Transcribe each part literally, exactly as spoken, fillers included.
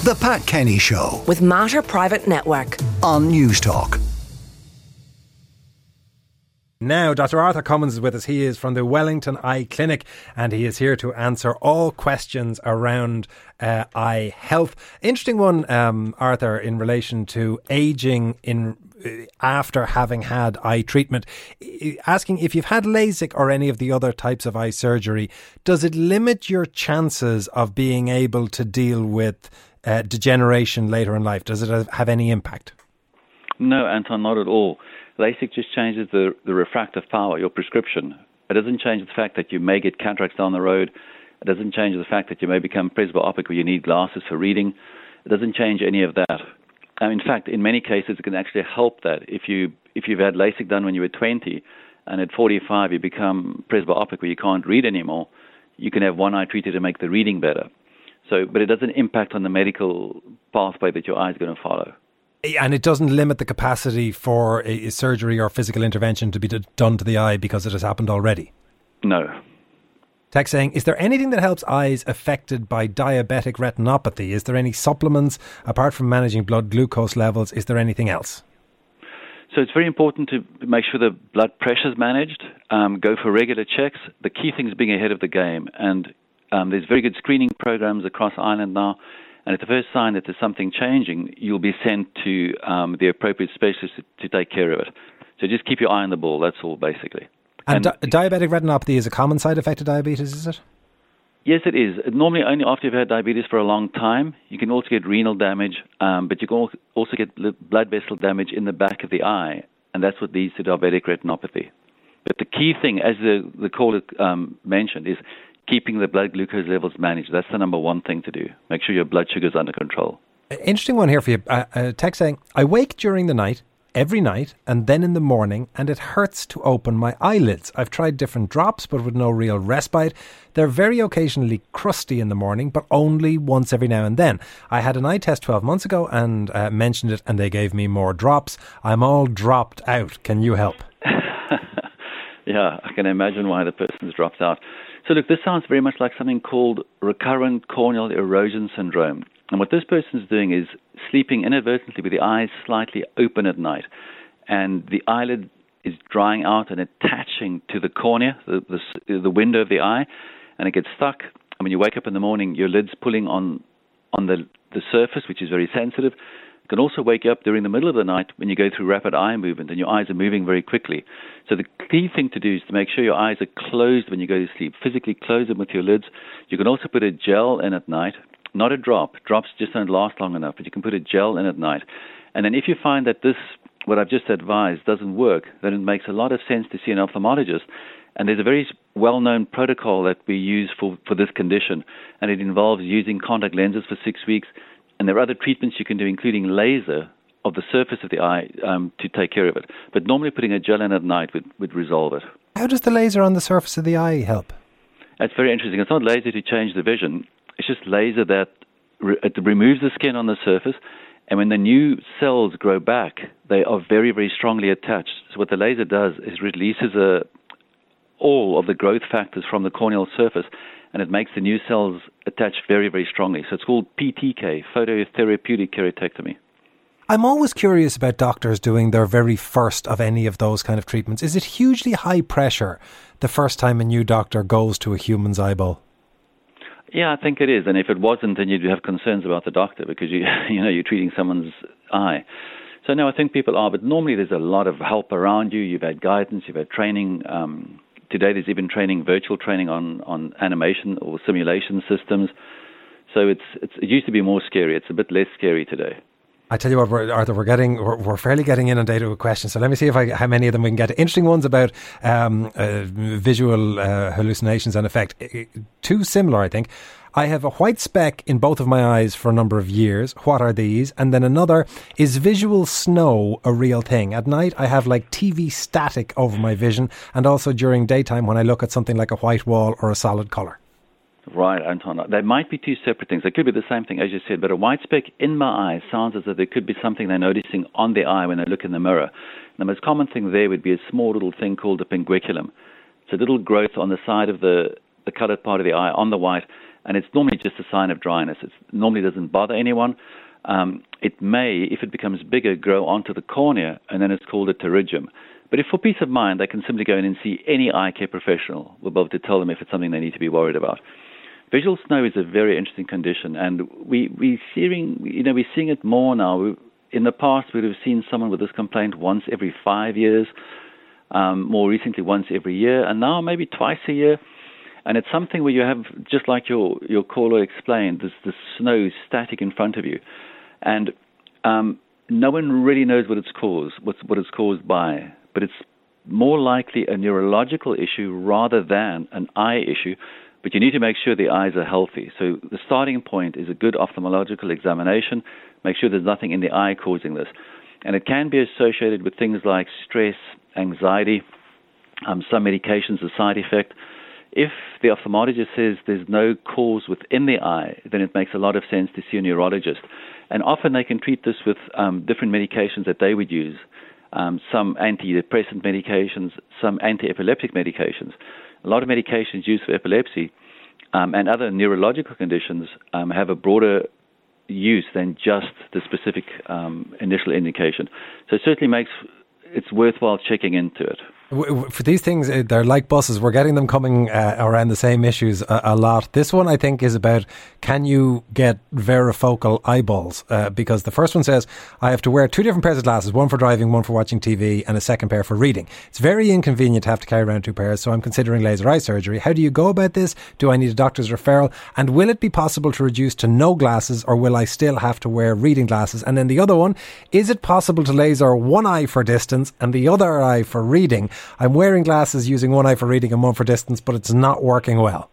The Pat Kenny Show with Mater Private Network on News Talk. Now, Doctor Arthur Cummins is with us. He is from the Wellington Eye Clinic and he is here to answer all questions around uh, eye health. Interesting one, um, Arthur, in relation to ageing in uh, after having had eye treatment. Asking if you've had LASIK or any of the other types of eye surgery, does it limit your chances of being able to deal with uh, degeneration later in life? Does it have any impact? No, Anton, not at all. LASIK just changes the, the refractive power, your prescription. It doesn't change the fact that you may get cataracts down the road. It doesn't change the fact that you may become presbyopic where you need glasses for reading. It doesn't change any of that. Um, in fact, in many cases, it can actually help that. If, you, if you've had LASIK done when you were twenty and at forty-five you become presbyopic where you can't read anymore, you can have one eye treated to make the reading better. So, but it doesn't impact on the medical pathway that your eye is going to follow. And it doesn't limit the capacity for a surgery or physical intervention to be done to the eye because it has happened already? No. Text saying, is there anything that helps eyes affected by diabetic retinopathy? Is there any supplements, apart from managing blood glucose levels, is there anything else? So it's very important to make sure the blood pressure is managed, um, go for regular checks. The key thing is being ahead of the game. And um, there's very good screening programs across Ireland now. And at the first sign that there's something changing, you'll be sent to um, the appropriate specialist to, to take care of it. So just keep your eye on the ball, that's all basically. And, and di- diabetic retinopathy is a common side effect of diabetes, is it? Yes, it is. Normally only after you've had diabetes for a long time. You can also get renal damage, um, but you can also get blood vessel damage in the back of the eye, and that's what leads to diabetic retinopathy. But the key thing, as the, the caller um, mentioned, is keeping the blood glucose levels managed. That's the number one thing to do. Make sure your blood sugar is under control. Interesting one here for you. Uh, uh, text saying, I wake during the night, every night, and then in the morning, and it hurts to open my eyelids. I've tried different drops, but with no real respite. They're very occasionally crusty in the morning, but only once every now and then. I had an eye test twelve months ago and uh, mentioned it, and they gave me more drops. I'm all dropped out. Can you help? Yeah, I can imagine why the person's dropped out. So look, this sounds very much like something called recurrent corneal erosion syndrome. And what this person's doing is sleeping inadvertently with the eyes slightly open at night. And the eyelid is drying out and attaching to the cornea, the, the, the window of the eye, and it gets stuck. And when you wake up in the morning, your lid's pulling on, on the, the surface, which is very sensitive. It can also wake you up during the middle of the night when you go through rapid eye movement and your eyes are moving very quickly. So the key thing to do is to make sure your eyes are closed when you go to sleep. Physically close them with your lids. You can also put a gel in at night, not a drop. Drops just don't last long enough, but you can put a gel in at night. And then if you find that this, what I've just advised, doesn't work, then it makes a lot of sense to see an ophthalmologist. And there's a very well-known protocol that we use for, for this condition, and it involves using contact lenses for six weeks. And there are other treatments you can do, including laser of the surface of the eye um, to take care of it. But normally putting a gel in at night would, would resolve it. How does the laser on the surface of the eye help? That's very interesting. It's not laser to change the vision. It's just laser that re- it removes the skin on the surface. And when the new cells grow back, they are very, very strongly attached. So what the laser does is releases a, all of the growth factors from the corneal surface, and it makes the new cells attach very, very strongly. So it's called P T K, phototherapeutic keratectomy. I'm always curious about doctors doing their very first of any of those kind of treatments. Is it hugely high pressure the first time a new doctor goes to a human's eyeball? Yeah, I think it is. And if it wasn't, then you'd have concerns about the doctor because you, you know, you're treating someone's eye. So no, I think people are. But normally there's a lot of help around you. You've had guidance, you've had training. Um, Today there's even training, virtual training on, on animation or simulation systems. So it's, it's it used to be more scary. It's a bit less scary today. I tell you what, we're, Arthur, we're getting we're, we're fairly getting inundated with questions. So let me see if I how many of them we can get. Interesting ones about um, uh, visual uh, hallucinations and effect. Two similar, I think. I have a white speck in both of my eyes for a number of years. What are these? And then another, is visual snow a real thing? At night, I have like T V static over my vision, and also during daytime when I look at something like a white wall or a solid colour. Right, Anton. They might be two separate things. They could be the same thing, as you said, but a white speck in my eye sounds as though there could be something they're noticing on the eye when they look in the mirror. The most common thing there would be a small little thing called a pinguiculum. It's a little growth on the side of the, the coloured part of the eye, on the white, and it's normally just a sign of dryness. It normally doesn't bother anyone. Um, it may, if it becomes bigger, grow onto the cornea, and then it's called a pterygium. But if for peace of mind, they can simply go in and see any eye care professional. We'll be able to tell them if it's something they need to be worried about. Visual snow is a very interesting condition, and we we seeing you know we're seeing it more now. We, in the past, we would have seen someone with this complaint once every five years. Um, more recently, once every year, and now maybe twice a year. And it's something where you have, just like your your caller explained, this the snow static in front of you, and um, no one really knows what it's caused, what's what it's caused by. But it's more likely a neurological issue rather than an eye issue. But you need to make sure the eyes are healthy. So the starting point is a good ophthalmological examination. Make sure there's nothing in the eye causing this. And it can be associated with things like stress, anxiety, um, some medications, a side effect. If the ophthalmologist says there's no cause within the eye, then it makes a lot of sense to see a neurologist. And often they can treat this with um, different medications that they would use. Um, some antidepressant medications, some anti-epileptic medications. A lot of medications used for epilepsy um, and other neurological conditions um, have a broader use than just the specific um, initial indication. So it certainly makes it's worthwhile checking into it. For these things, they're like buses. We're getting them coming uh, around the same issues a, a lot. This one, I think, is about, can you get varifocal eyeballs? Uh, because the first one says, I have to wear two different pairs of glasses, one for driving, one for watching T V, and a second pair for reading. It's very inconvenient to have to carry around two pairs, so I'm considering laser eye surgery. How do you go about this? Do I need a doctor's referral? And will it be possible to reduce to no glasses, or will I still have to wear reading glasses? And then the other one, is it possible to laser one eye for distance and the other eye for reading? I'm wearing glasses using one eye for reading and one for distance, but it's not working well.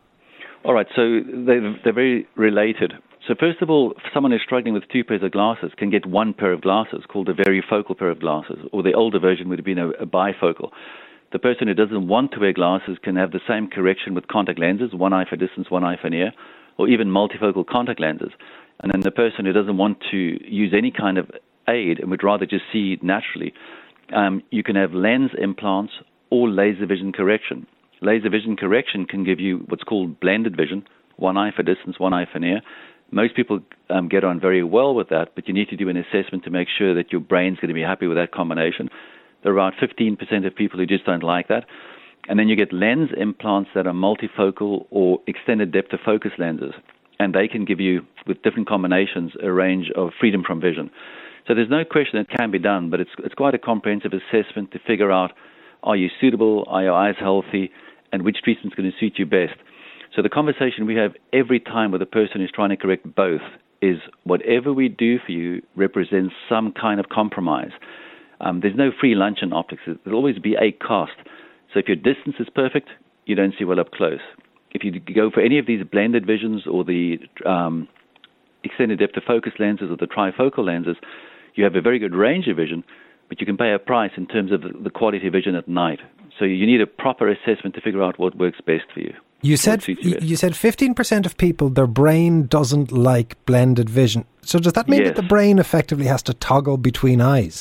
All right, so they're, they're very related. So first of all, someone who's struggling with two pairs of glasses can get one pair of glasses called a varifocal pair of glasses, or the older version would have been a, a bifocal. The person who doesn't want to wear glasses can have the same correction with contact lenses, one eye for distance, one eye for near, or even multifocal contact lenses. And then the person who doesn't want to use any kind of aid and would rather just see naturally, Um, you can have lens implants or laser vision correction. Laser vision correction can give you what's called blended vision, one eye for distance, one eye for near. Most people um, get on very well with that, but you need to do an assessment to make sure that your brain's going to be happy with that combination. There are around fifteen percent of people who just don't like that. And then you get lens implants that are multifocal or extended depth of focus lenses, and they can give you, with different combinations, a range of freedom from vision. So there's no question it can be done, but it's it's quite a comprehensive assessment to figure out, are you suitable, are your eyes healthy, and which treatment's going to suit you best. So the conversation we have every time with a person who's trying to correct both is, whatever we do for you represents some kind of compromise. Um, there's no free lunch in optics. There'll always be a cost. So if your distance is perfect, you don't see well up close. If you go for any of these blended visions or the um, extended depth of focus lenses or the trifocal lenses, you have a very good range of vision, but you can pay a price in terms of the quality of vision at night. So you need a proper assessment to figure out what works best for you. You said you, you said fifteen percent of people, their brain doesn't like blended vision. So does that mean yes. that the brain effectively has to toggle between eyes?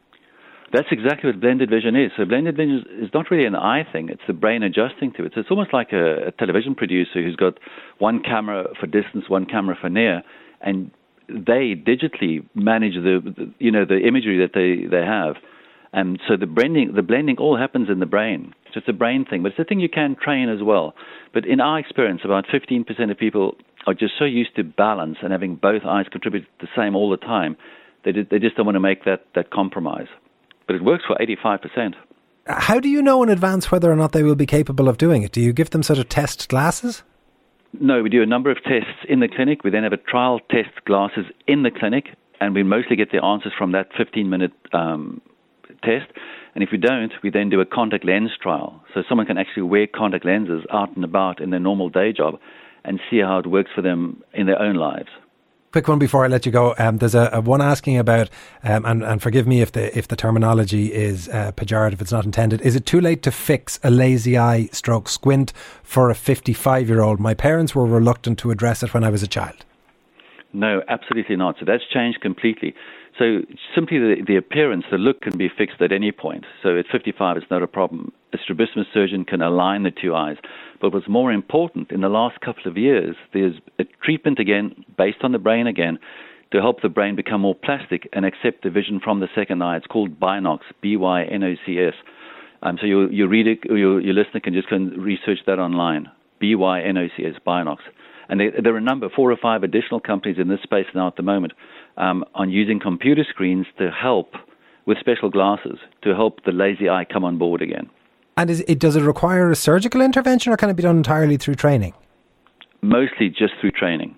That's exactly what blended vision is. So blended vision is not really an eye thing. It's the brain adjusting to it. So it's almost like a, a television producer who's got one camera for distance, one camera for near, and they digitally manage the, the you know the imagery that they, they have, and so the blending the blending all happens in the brain. So it's a brain thing, but it's a thing you can train as well. But in our experience, about fifteen percent of people are just so used to balance and having both eyes contribute the same all the time, they they just don't want to make that that compromise. But it works for eighty-five percent. How do you know in advance whether or not they will be capable of doing it? Do you give them sort of test glasses? No, we do a number of tests in the clinic. We then have a trial test glasses in the clinic, and we mostly get the answers from that fifteen-minute um, test. And if we don't, we then do a contact lens trial. So someone can actually wear contact lenses out and about in their normal day job and see how it works for them in their own lives. Quick one before I let you go. Um, there's a, a one asking about, um, and, and forgive me if the if the terminology is uh, pejorative, it's not intended. Is it too late to fix a lazy eye stroke squint for a fifty-five-year-old? My parents were reluctant to address it when I was a child. No, absolutely not. So that's changed completely. So simply the, the appearance, the look can be fixed at any point. So at fifty-five, it's not a problem. A strabismus surgeon can align the two eyes. But what's more important, in the last couple of years, there's a treatment again, based on the brain again, to help the brain become more plastic and accept the vision from the second eye. It's called Binocs, B Y N O C S. Um, so your, your reader, your, your listener can just go and research that online, B Y N O C S, Binocs. And there, there are a number, four or five additional companies in this space now at the moment, um, on using computer screens to help with special glasses to help the lazy eye come on board again. And is it, does it require a surgical intervention, or can it be done entirely through training? Mostly just through training.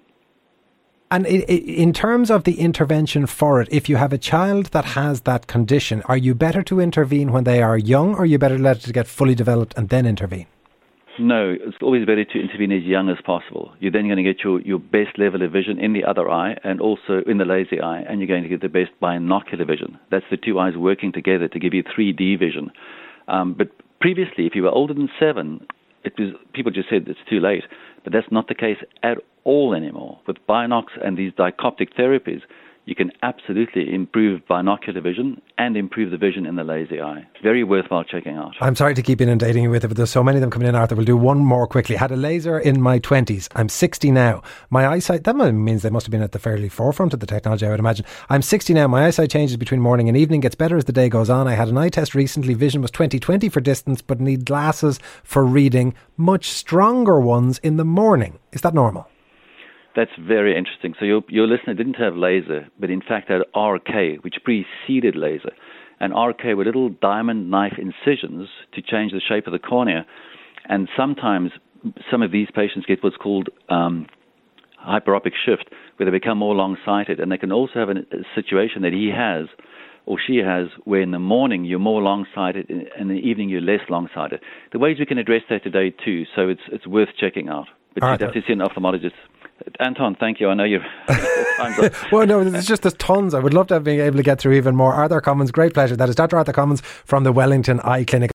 And it, it, in terms of the intervention for it, if you have a child that has that condition, are you better to intervene when they are young, or are you better let it get fully developed and then intervene? No, it's always better to intervene as young as possible. You're then going to get your, your best level of vision in the other eye and also in the lazy eye, and you're going to get the best binocular vision. That's the two eyes working together to give you three D vision. Um, but previously, if you were older than seven, it was people just said it's too late. But that's not the case at all anymore. With Binocs and these dichoptic therapies, you can absolutely improve binocular vision and improve the vision in the lazy eye. Very worthwhile checking out. I'm sorry to keep inundating you with it, but there's so many of them coming in, Arthur. We'll do one more quickly. Had a laser in my twenties. I'm sixty now. My eyesight, that means they must have been at the fairly forefront of the technology, I would imagine. I'm sixty now. My eyesight changes between morning and evening, gets better as the day goes on. I had an eye test recently. Vision was twenty twenty for distance, but need glasses for reading, much stronger ones in the morning. Is that normal? That's very interesting. So your, your listener didn't have laser, but in fact had R K, which preceded laser. And R K were little diamond knife incisions to change the shape of the cornea. And sometimes some of these patients get what's called um, hyperopic shift, where they become more long-sighted. And they can also have a, a situation that he has or she has, where in the morning you're more long-sighted and in the evening you're less long-sighted. The ways we can address that today too, so it's it's worth checking out. But you'd have to see an ophthalmologist. Anton, thank you. I know you're... time's up. Well, no, there's just there's tons. I would love to have been able to get through even more. Arthur Commons, great pleasure. That is Doctor Arthur Commons from the Wellington Eye Clinic.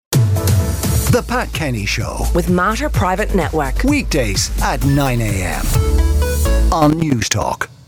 The Pat Kenny Show. With Mater Private Network. Weekdays at nine a.m. on News Talk.